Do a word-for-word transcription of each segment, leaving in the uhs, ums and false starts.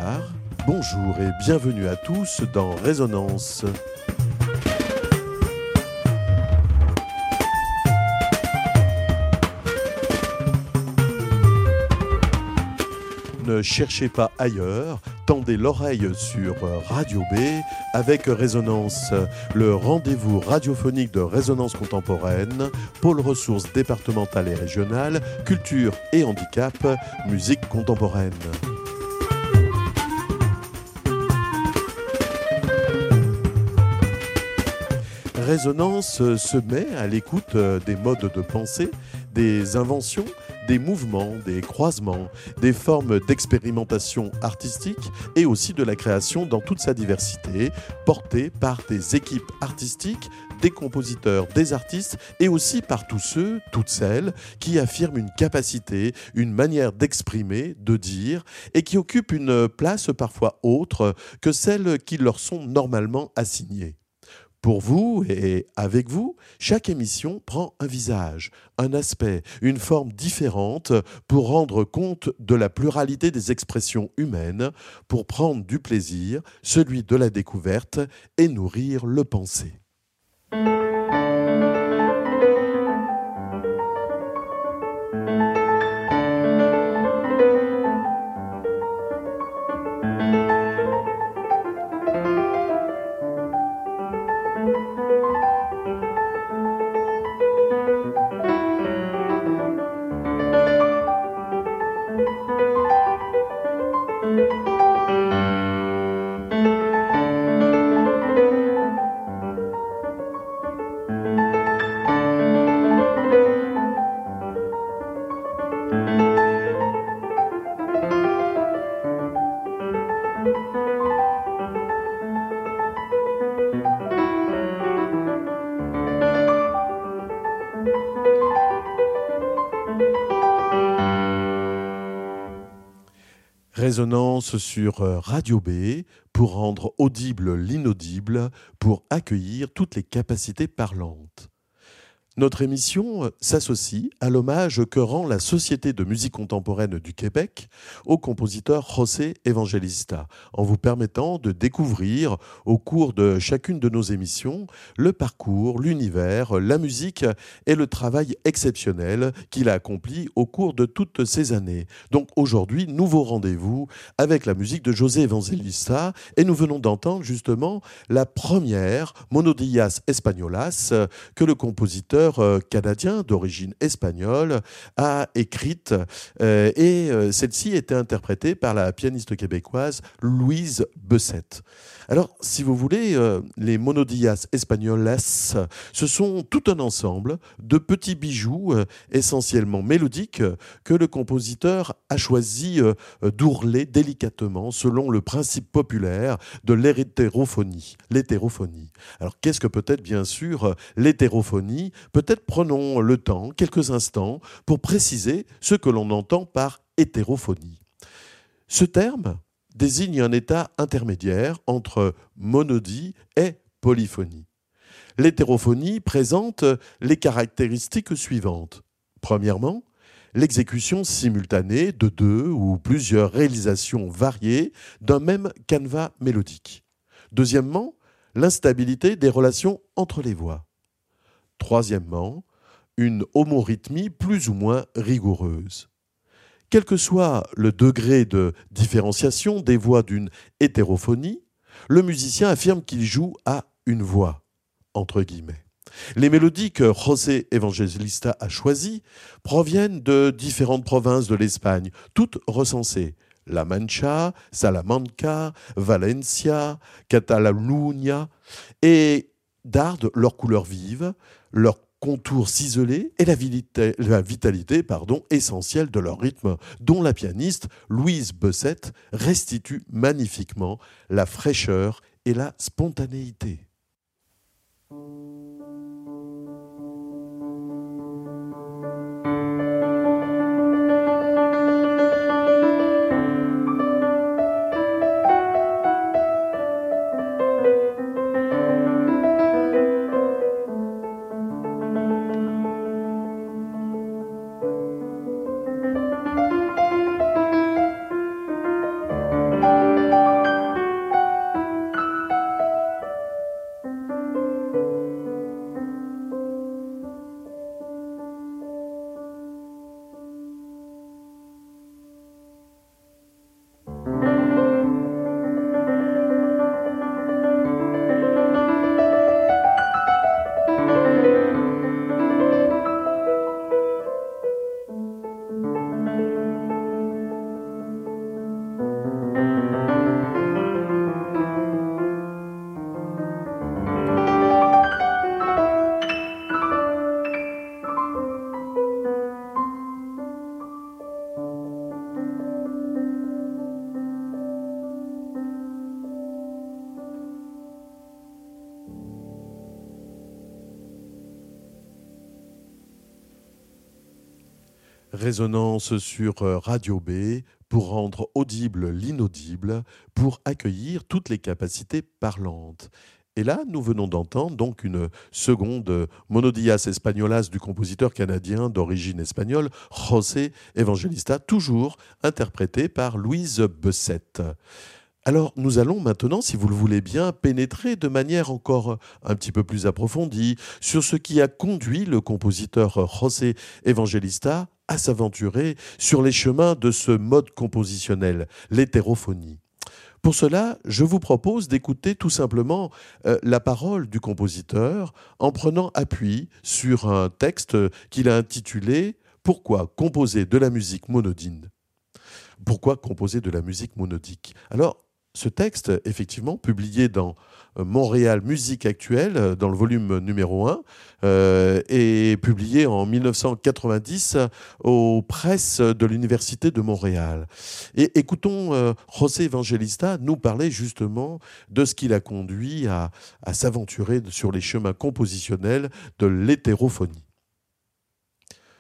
Bonsoir, bonjour et bienvenue à tous dans Résonance. Ne cherchez pas ailleurs, tendez l'oreille sur Radio B avec Résonance, le rendez-vous radiophonique de Résonance contemporaine, pôle ressources départementales et régionales, culture et handicap, musique contemporaine. Résonance se met à l'écoute des modes de pensée, des inventions, des mouvements, des croisements, des formes d'expérimentation artistique et aussi de la création dans toute sa diversité, portée par des équipes artistiques, des compositeurs, des artistes et aussi par tous ceux, toutes celles qui affirment une capacité, une manière d'exprimer, de dire et qui occupent une place parfois autre que celle qui leur sont normalement assignées. Pour vous et avec vous, chaque émission prend un visage, un aspect, une forme différente pour rendre compte de la pluralité des expressions humaines, pour prendre du plaisir, celui de la découverte et nourrir le penser. Résonance sur Radio B pour rendre audible l'inaudible, pour accueillir toutes les capacités parlantes. Notre émission s'associe à l'hommage que rend la Société de musique contemporaine du Québec au compositeur José Evangelista, en vous permettant de découvrir au cours de chacune de nos émissions le parcours, l'univers, la musique et le travail exceptionnel qu'il a accompli au cours de toutes ces années. Donc aujourd'hui, nouveau rendez-vous avec la musique de José Evangelista et nous venons d'entendre justement la première Monodillas Españolas que le compositeur canadien d'origine espagnole a écrite euh, et euh, celle-ci était interprétée par la pianiste québécoise Louise Bessette. Alors, si vous voulez, euh, les Monodillas Españolas, ce sont tout un ensemble de petits bijoux euh, essentiellement mélodiques euh, que le compositeur a choisi euh, d'ourler délicatement selon le principe populaire de l'hétérophonie. L'hétérophonie. Alors, qu'est-ce que peut être, bien sûr, l'hétérophonie ? Peut-être prenons le temps, quelques instants, pour préciser ce que l'on entend par hétérophonie. Ce terme désigne un état intermédiaire entre monodie et polyphonie. L'hétérophonie présente les caractéristiques suivantes. Premièrement, l'exécution simultanée de deux ou plusieurs réalisations variées d'un même canevas mélodique. Deuxièmement, l'instabilité des relations entre les voix. Troisièmement, une homorythmie plus ou moins rigoureuse. Quel que soit le degré de différenciation des voix d'une hétérophonie, le musicien affirme qu'il joue à une voix, entre guillemets. Les mélodies que José Evangelista a choisies proviennent de différentes provinces de l'Espagne, toutes recensées. La Mancha, Salamanca, Valencia, Catalunya, et dardent leurs couleurs vives, leurs contours ciselés et la vitalité, la vitalité pardon, essentielle de leur rythme, dont la pianiste Louise Bessette restitue magnifiquement la fraîcheur et la spontanéité. Résonance sur Radio B pour rendre audible l'inaudible, pour accueillir toutes les capacités parlantes. Et là, nous venons d'entendre donc une seconde Monodías Españolas du compositeur canadien d'origine espagnole, José Evangelista, toujours interprété par Louise Bessette. Alors, nous allons maintenant, si vous le voulez bien, pénétrer de manière encore un petit peu plus approfondie sur ce qui a conduit le compositeur José Evangelista à s'aventurer sur les chemins de ce mode compositionnel, l'hétérophonie. Pour cela, je vous propose d'écouter tout simplement euh, la parole du compositeur en prenant appui sur un texte qu'il a intitulé « Pourquoi composer de la musique monodine ?» Pourquoi composer de la musique monodique ? Alors, ce texte, effectivement, publié dans Montréal Musique Actuelle, dans le volume numéro un, euh, est publié en mille neuf cent quatre-vingt-dix aux presses de l'Université de Montréal. Et écoutons euh, José Evangelista nous parler justement de ce qui l'a conduit à, à s'aventurer sur les chemins compositionnels de l'hétérophonie. Pourquoi ?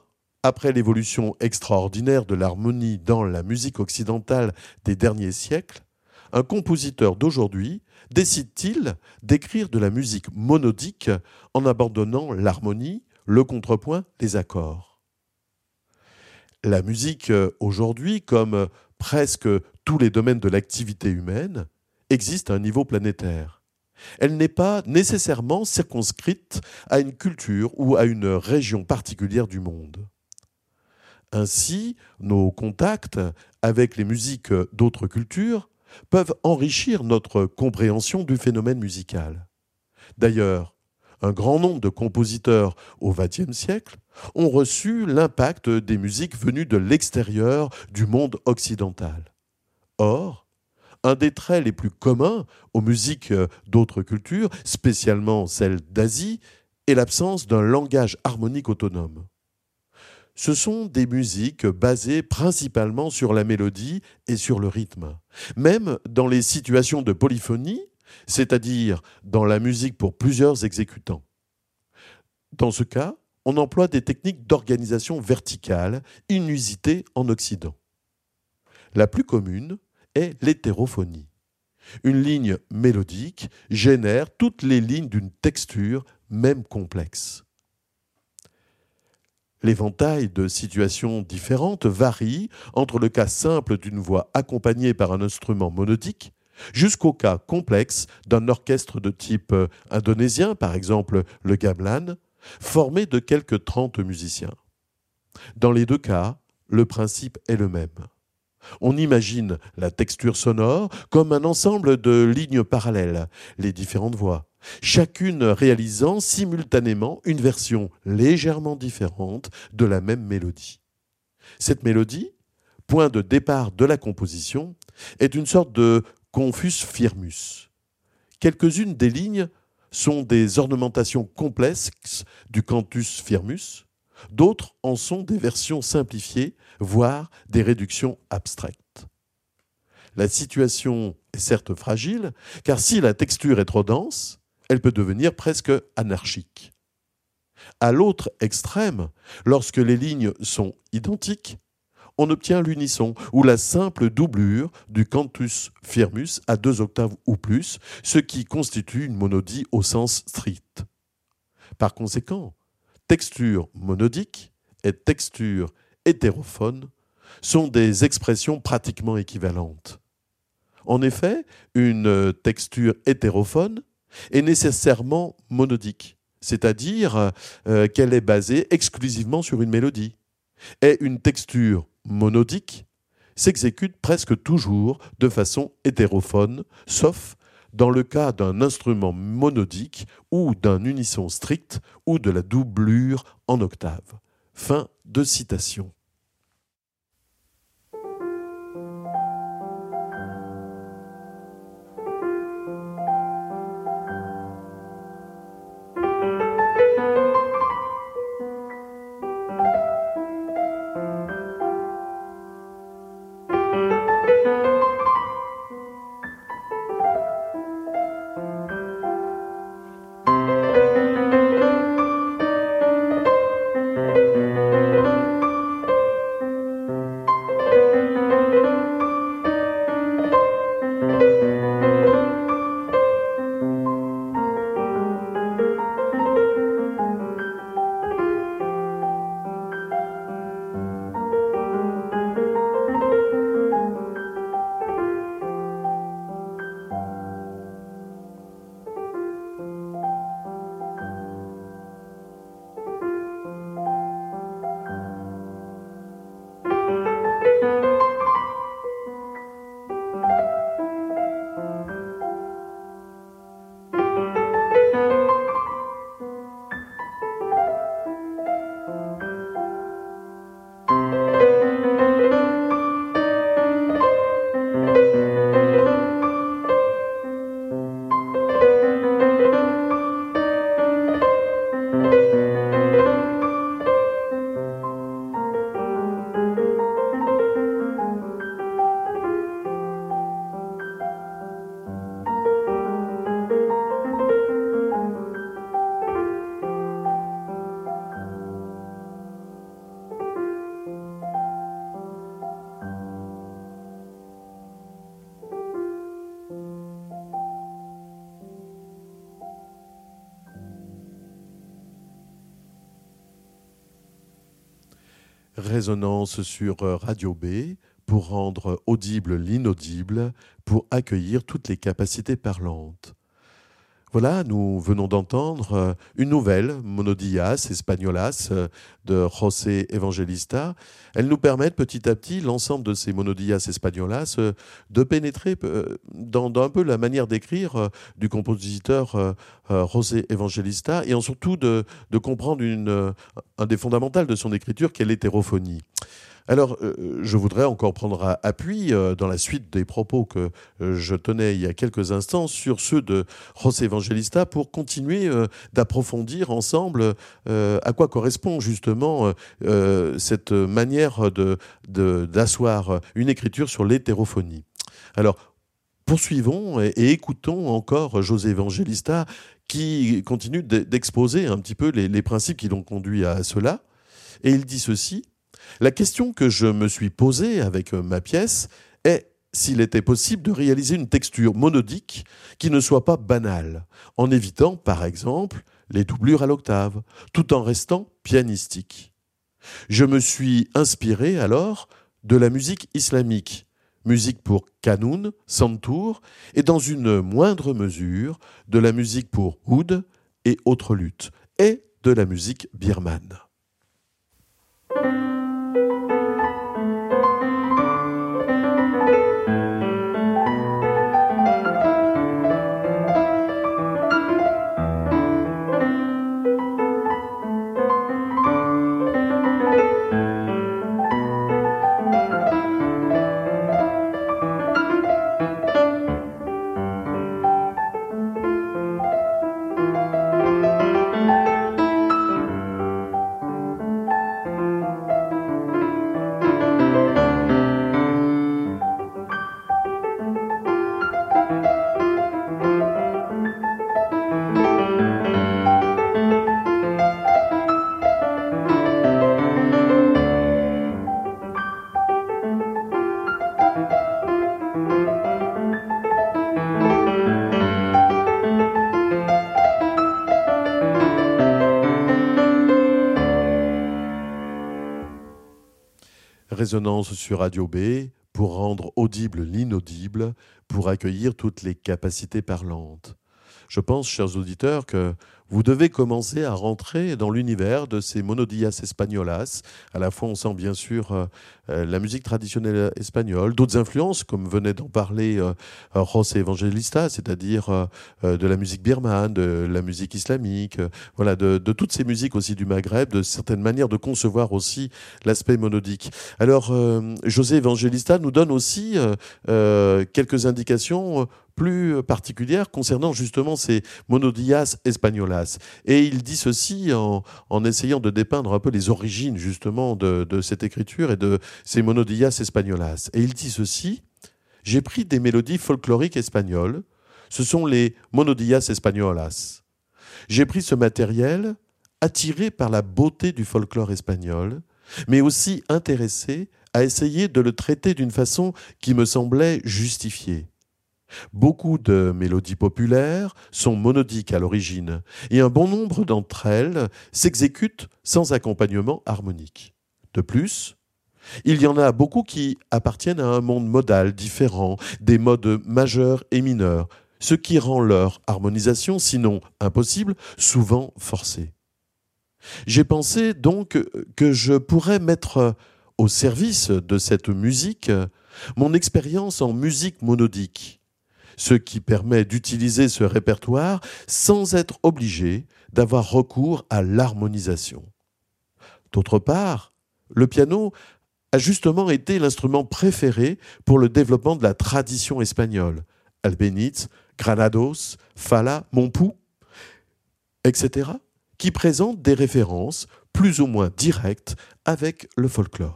Après l'évolution extraordinaire de l'harmonie dans la musique occidentale des derniers siècles, un compositeur d'aujourd'hui décide-t-il d'écrire de la musique monodique en abandonnant l'harmonie, le contrepoint, les accords ? La musique aujourd'hui, comme presque tous les domaines de l'activité humaine, existe à un niveau planétaire. Elle n'est pas nécessairement circonscrite à une culture ou à une région particulière du monde. Ainsi, nos contacts avec les musiques d'autres cultures peuvent enrichir notre compréhension du phénomène musical. D'ailleurs, un grand nombre de compositeurs au vingtième siècle ont reçu l'impact des musiques venues de l'extérieur du monde occidental. Or, un des traits les plus communs aux musiques d'autres cultures, spécialement celles d'Asie, est l'absence d'un langage harmonique autonome. Ce sont des musiques basées principalement sur la mélodie et sur le rythme. Même dans les situations de polyphonie, c'est-à-dire dans la musique pour plusieurs exécutants. Dans ce cas, on emploie des techniques d'organisation verticale inusitées en Occident. La plus commune est l'hétérophonie. Une ligne mélodique génère toutes les lignes d'une texture, même complexe. L'éventail de situations différentes varie entre le cas simple d'une voix accompagnée par un instrument monodique jusqu'au cas complexe d'un orchestre de type indonésien, par exemple le gamelan, formé de quelques trente musiciens. Dans les deux cas, le principe est le même. On imagine la texture sonore comme un ensemble de lignes parallèles, les différentes voix, chacune réalisant simultanément une version légèrement différente de la même mélodie. Cette mélodie, point de départ de la composition, est une sorte de confus firmus. Quelques-unes des lignes sont des ornementations complexes du cantus firmus, d'autres en sont des versions simplifiées, voire des réductions abstraites. La situation est certes fragile, car si la texture est trop dense, elle peut devenir presque anarchique. À l'autre extrême, lorsque les lignes sont identiques, on obtient l'unisson ou la simple doublure du cantus firmus à deux octaves ou plus, ce qui constitue une monodie au sens strict. Par conséquent, texture monodique et texture hétérophone sont des expressions pratiquement équivalentes. En effet, une texture hétérophone est nécessairement monodique, c'est-à-dire euh, qu'elle est basée exclusivement sur une mélodie. Et une texture monodique s'exécute presque toujours de façon hétérophone, sauf dans le cas d'un instrument monodique ou d'un unisson strict ou de la doublure en octave. Fin de citation. Résonance sur Radio B pour rendre audible l'inaudible, pour accueillir toutes les capacités parlantes. Voilà, nous venons d'entendre une nouvelle, Monodillas Españolas, de José Evangelista. Elles nous permettent petit à petit, l'ensemble de ces Monodillas Españolas, de pénétrer dans, dans un peu la manière d'écrire du compositeur José Evangelista et en surtout de, de comprendre une, un des fondamentaux de son écriture, qui est l'hétérophonie. Alors, euh, je voudrais encore prendre appui euh, dans la suite des propos que euh, je tenais il y a quelques instants sur ceux de José Evangelista pour continuer euh, d'approfondir ensemble euh, à quoi correspond justement euh, cette manière de, de, d'asseoir une écriture sur l'hétérophonie. Alors, poursuivons et, et écoutons encore José Evangelista qui continue d'exposer un petit peu les, les principes qui l'ont conduit à cela. Et il dit ceci: la question que je me suis posée avec ma pièce est s'il était possible de réaliser une texture monodique qui ne soit pas banale, en évitant, par exemple, les doublures à l'octave, tout en restant pianistique. Je me suis inspiré alors de la musique islamique, musique pour qanun, santour, et dans une moindre mesure de la musique pour oud et autres luths, et de la musique birmane. Résonance sur Radio B pour rendre audible l'inaudible, pour accueillir toutes les capacités parlantes. Je pense, chers auditeurs, que vous devez commencer à rentrer dans l'univers de ces Monodillas Españolas. À la fois, on sent bien sûr euh, la musique traditionnelle espagnole, d'autres influences, comme venait d'en parler euh, José Evangelista, c'est-à-dire euh, de la musique birmane, de la musique islamique, euh, voilà, de, de toutes ces musiques aussi du Maghreb, de certaines manières de concevoir aussi l'aspect monodique. Alors, euh, José Evangelista nous donne aussi euh, euh, quelques indications plus particulière concernant justement ces Monodillas Españolas. Et il dit ceci en, en essayant de dépeindre un peu les origines justement de, de cette écriture et de ces Monodillas Españolas. Et il dit ceci: j'ai pris des mélodies folkloriques espagnoles, ce sont les Monodillas Españolas. J'ai pris ce matériel attiré par la beauté du folklore espagnol, mais aussi intéressé à essayer de le traiter d'une façon qui me semblait justifiée. Beaucoup de mélodies populaires sont monodiques à l'origine, et un bon nombre d'entre elles s'exécutent sans accompagnement harmonique. De plus, il y en a beaucoup qui appartiennent à un monde modal différent, des modes majeurs et mineurs, ce qui rend leur harmonisation, sinon impossible, souvent forcée. J'ai pensé donc que je pourrais mettre au service de cette musique mon expérience en musique monodique, ce qui permet d'utiliser ce répertoire sans être obligé d'avoir recours à l'harmonisation. D'autre part, le piano a justement été l'instrument préféré pour le développement de la tradition espagnole. Albéniz, Granados, Falla, Montpou, et cetera, qui présentent des références plus ou moins directes avec le folklore.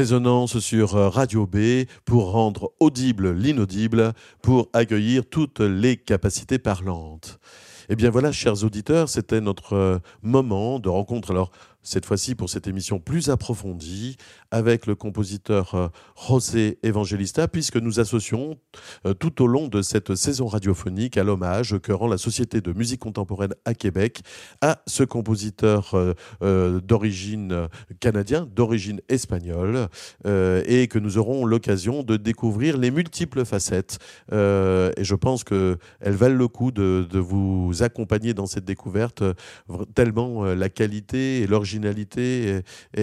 Résonance sur Radio B pour rendre audible l'inaudible, pour accueillir toutes les capacités parlantes. Eh bien voilà, chers auditeurs, c'était notre moment de rencontre. Alors, cette fois-ci pour cette émission plus approfondie avec le compositeur José Evangelista, puisque nous associons tout au long de cette saison radiophonique à l'hommage que rend la Société de musique contemporaine à Québec à ce compositeur d'origine canadien, d'origine espagnole, et que nous aurons l'occasion de découvrir les multiples facettes. Et je pense qu'elles valent le coup de, de vous accompagner dans cette découverte, tellement la qualité et l'originalité et,